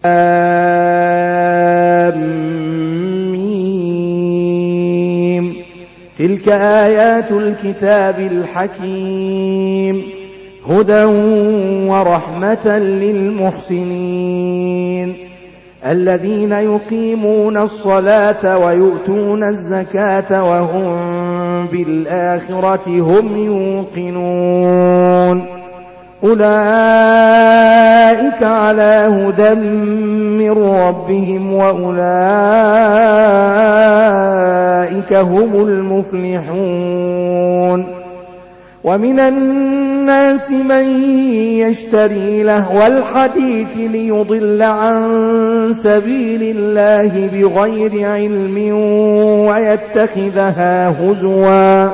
آمين. تلك آيات الكتاب الحكيم هدى ورحمة للمحسنين الذين يقيمون الصلاة ويؤتون الزكاة وهم بالآخرة هم يوقنون أولئك على هدى من ربهم وأولئك هم المفلحون ومن الناس من يشتري لهو الحديث ليضل عن سبيل الله بغير علم ويتخذها هزوا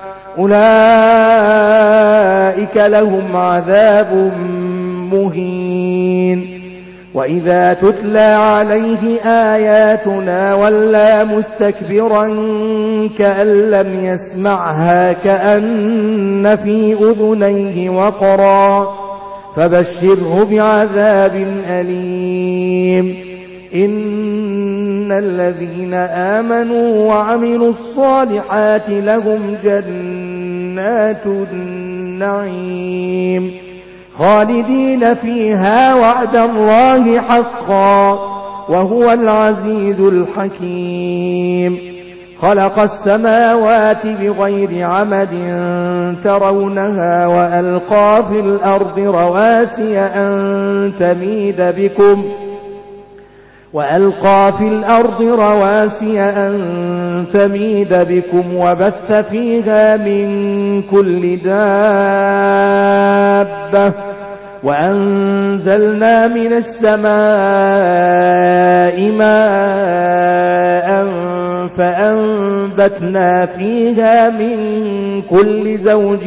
أولئك لهم عذاب مهين وإذا تتلى عليه آياتنا ولى مستكبرا كأن لم يسمعها كأن في أذنيه وقرا فبشره بعذاب أليم إن الذين آمنوا وعملوا الصالحات لهم جنات النعيم خالدين فيها وعد الله حقا وهو العزيز الحكيم خلق السماوات بغير عمد ترونها وألقى في الأرض رواسي أن تميد بكم وبث فيها من كل دابة وأنزلنا من السماء ماء فأنبتنا فيها من كل زوج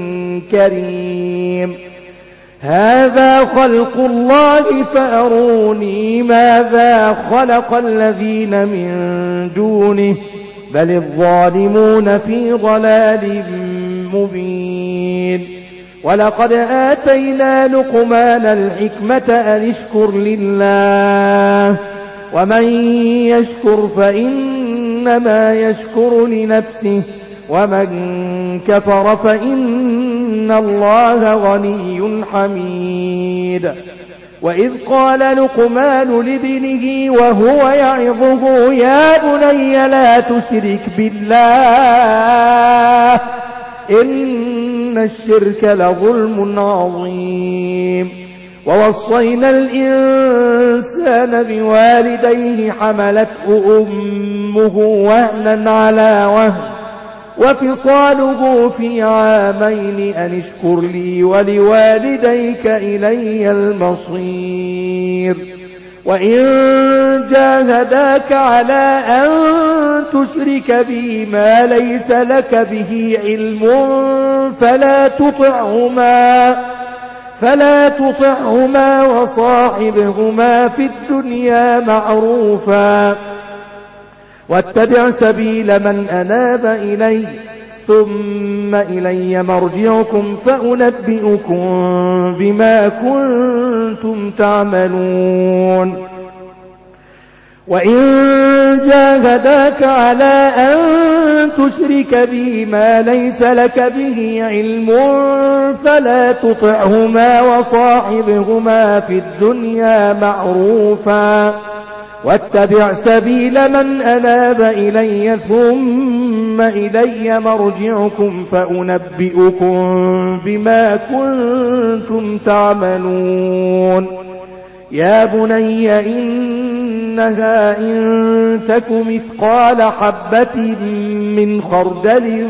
كريم هذا خلق الله فأروني ماذا خلق الذين من دونه بل الظالمون في ضلال مبين ولقد آتينا لقمان الحكمة أن اشكر لله ومن يشكر فإنما يشكر لنفسه ومن كفر فإن الله غني حميد وإذ قال لقمان لابنه وهو يعظه يا بني لا تشرك بالله إن الشرك لظلم عظيم ووصينا الإنسان بوالديه حملته أمه وهنا على وهن وفصاله في عامين أن اشكر لي ولوالديك إلي المصير وإن جاهداك على أن تشرك بي ما ليس لك به علم فلا تطعهما وصاحبهما في الدنيا معروفا واتبع سبيل من أناب إلي ثم إلي مرجعكم فأنبئكم بما كنتم تعملون وإن جاهداك على أن تشرك بي ما ليس لك به علم فلا تطعهما وصاحبهما في الدنيا معروفا واتبع سبيل من أناب إلي ثم إلي مرجعكم فأنبئكم بما كنتم تعملون يا بني إنها إن تك مثقال حبة من خردل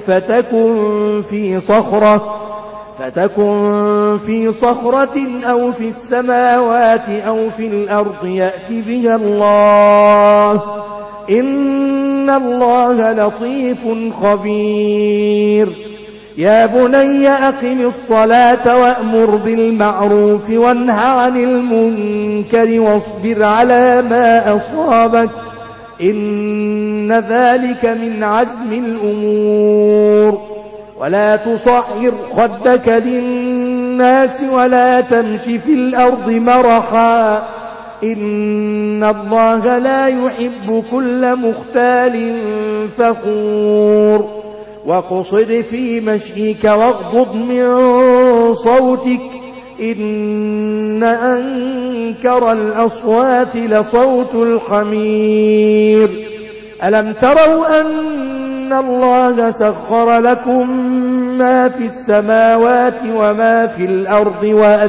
فتكن في صخرة أو في السماوات أو في الأرض يأتي بها الله إن الله لطيف خبير يا بني أقم الصلاة وأمر بالمعروف وانه عن المنكر واصبر على ما أصابك إن ذلك من عزم الأمور ولا تصعر خدك للناس ولا تمش في الأرض مرحا إن الله لا يحب كل مختال فخور واقصد في مشيك واغضض من صوتك إن أنكر الأصوات لصوت الحمير ألم تروا أن الله سخر لكم ما في السماوات وما في الأرض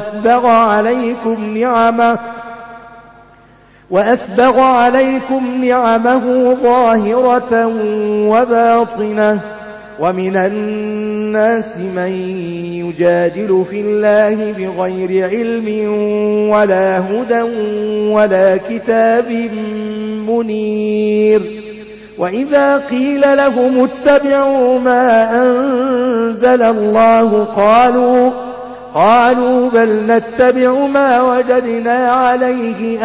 وأسبغ عليكم نعمه ظاهرة وباطنة ومن الناس من يجادل في الله بغير علم ولا هدى ولا كتاب منير وإذا قيل لهم اتبعوا ما أنزل الله قالوا بل نتبع ما وجدنا عليه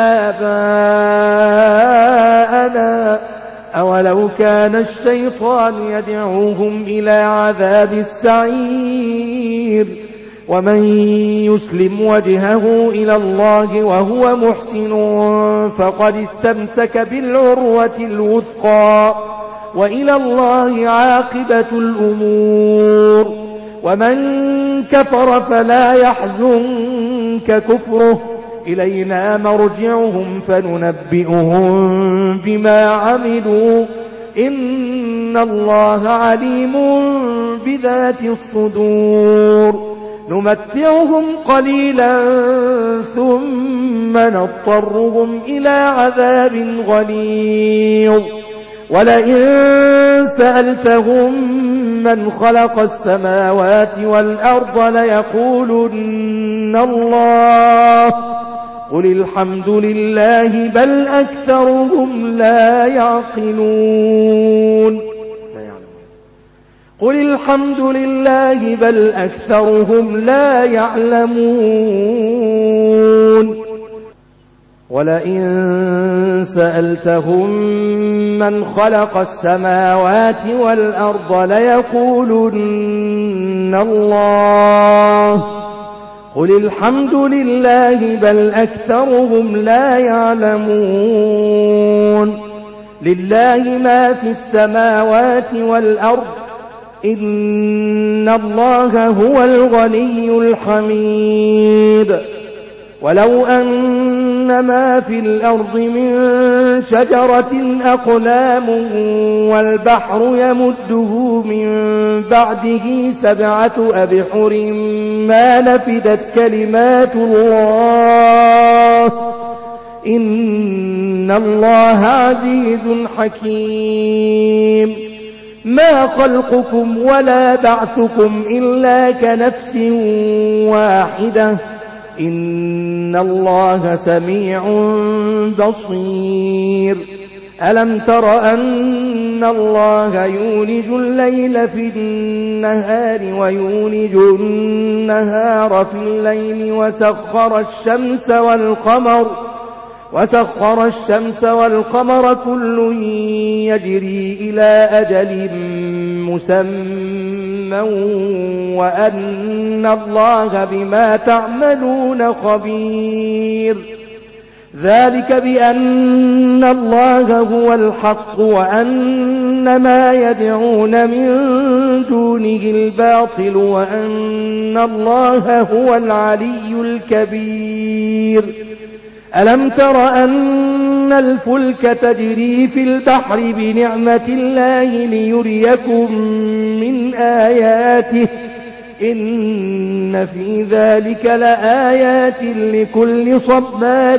آباءنا أولو كان الشيطان يدعوهم إلى عذاب السعير ومن يسلم وجهه إلى الله وهو محسن فقد استمسك بالعروة الوثقى وإلى الله عاقبة الأمور ومن كفر فلا يحزنك كفره إلينا مرجعهم فننبئهم بما عملوا إن الله عليم بذات الصدور نمتعهم قليلا ثم نضطرهم إلى عذاب غليظ ولئن سألتهم من خلق السماوات والأرض ليقولن الله قل الحمد لله بل أكثرهم لا يعقلون قل الحمد لله بل أكثرهم لا يعلمون ولئن سألتهم من خلق السماوات والأرض ليقولن الله قل الحمد لله بل أكثرهم لا يعلمون لله ما في السماوات والأرض إن الله هو الغني الحميد ولو أن ما في الأرض من شجرة أقلام والبحر يمده من بعده 7 أبحر ما نفدت كلمات الله إن الله عزيز حكيم ما خلقكم ولا بعثكم إلا كنفس واحدة إن الله سميع بصير ألم تر أن الله يولج الليل في النهار ويولج النهار في الليل وسخر الشمس والقمر كل يجري إلى أجل مسمى وأن الله بما تعملون خبير ذلك بأن الله هو الحق وأن ما يدعون من دونه الباطل وأن الله هو العلي الكبير ألم تر أن الفلك تجري في البحر بنعمة الله ليريكم من آياته إن في ذلك لآيات لكل صبار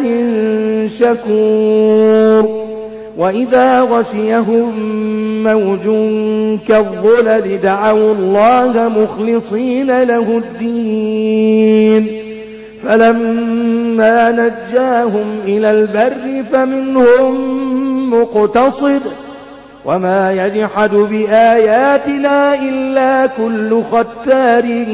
شكور وإذا غشيهم موج كالظلل دعوا الله مخلصين له الدين فلما نجاهم إلى البر فمنهم مقتصد وما يجحد بآياتنا إلا كل ختار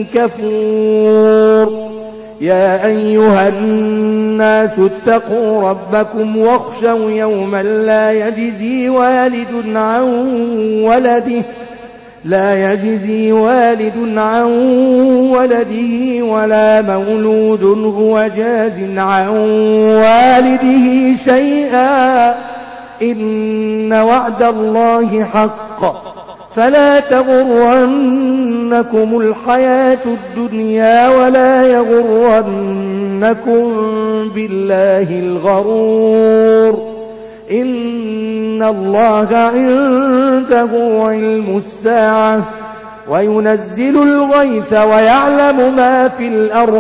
كفور يا أيها الناس اتقوا ربكم واخشوا يوما لا يجزي والد عن ولده لا يجزي والد عن ولده ولا مولود هو جاز عن والده شيئا إن وعد الله حق فلا تغرنكم الحياة الدنيا ولا يغرنكم بالله الغرور إن الله عنده علم الساعة وينزل الغيث ويعلم ما في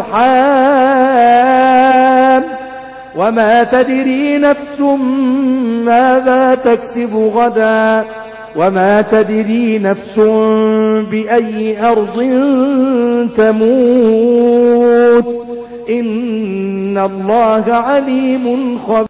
الأرحام وما تدري نفس ماذا تكسب غدا وما تدري نفس بأي أرض تموت إن الله عليم خبير